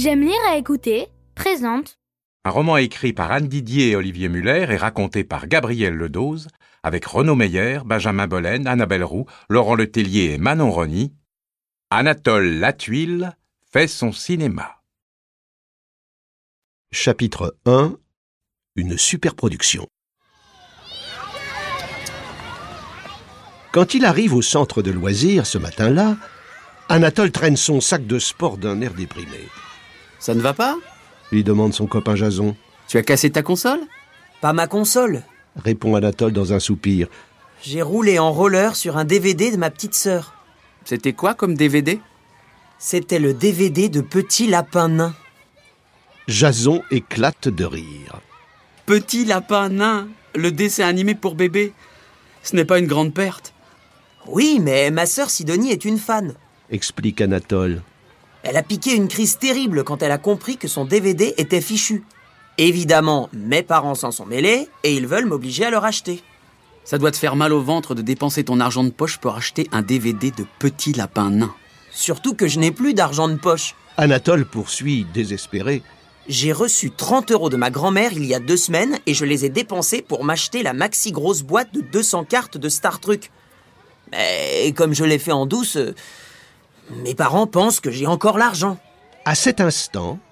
J'aime lire et écouter présente. Un roman écrit par Anne Didier et Olivier Muller et raconté par Gabriel Ledoz, avec Renaud Meyer, Benjamin Bollen, Annabelle Roux, Laurent Letellier et Manon Rony. Anatole Lathuile fait son cinéma. Chapitre 1. Une superproduction. Quand il arrive au centre de loisirs ce matin-là, Anatole traîne son sac de sport d'un air déprimé. « Ça ne va pas ?» lui demande son copain Jason. « Tu as cassé ta console ?»« Pas ma console !» répond Anatole dans un soupir. « J'ai roulé en roller sur un DVD de ma petite sœur. » »« C'était quoi comme DVD ?»« C'était le DVD de Petit Lapin Nain. » Jason éclate de rire. « Petit Lapin Nain, le dessin animé pour bébé. Ce n'est pas une grande perte. » « Oui, mais ma sœur Sidonie est une fan. » explique Anatole. Elle a piqué une crise terrible quand elle a compris que son DVD était fichu. Évidemment, mes parents s'en sont mêlés et ils veulent m'obliger à le racheter. Ça doit te faire mal au ventre de dépenser ton argent de poche pour acheter un DVD de Petit Lapin Nain. Surtout que je n'ai plus d'argent de poche. Anatole poursuit, désespéré. J'ai reçu 30 € de ma grand-mère il y a 2 semaines et je les ai dépensés pour m'acheter la maxi grosse boîte de 200 cartes de Star Trek. Mais comme je l'ai fait en douce, mes parents pensent que j'ai encore l'argent. À cet instant,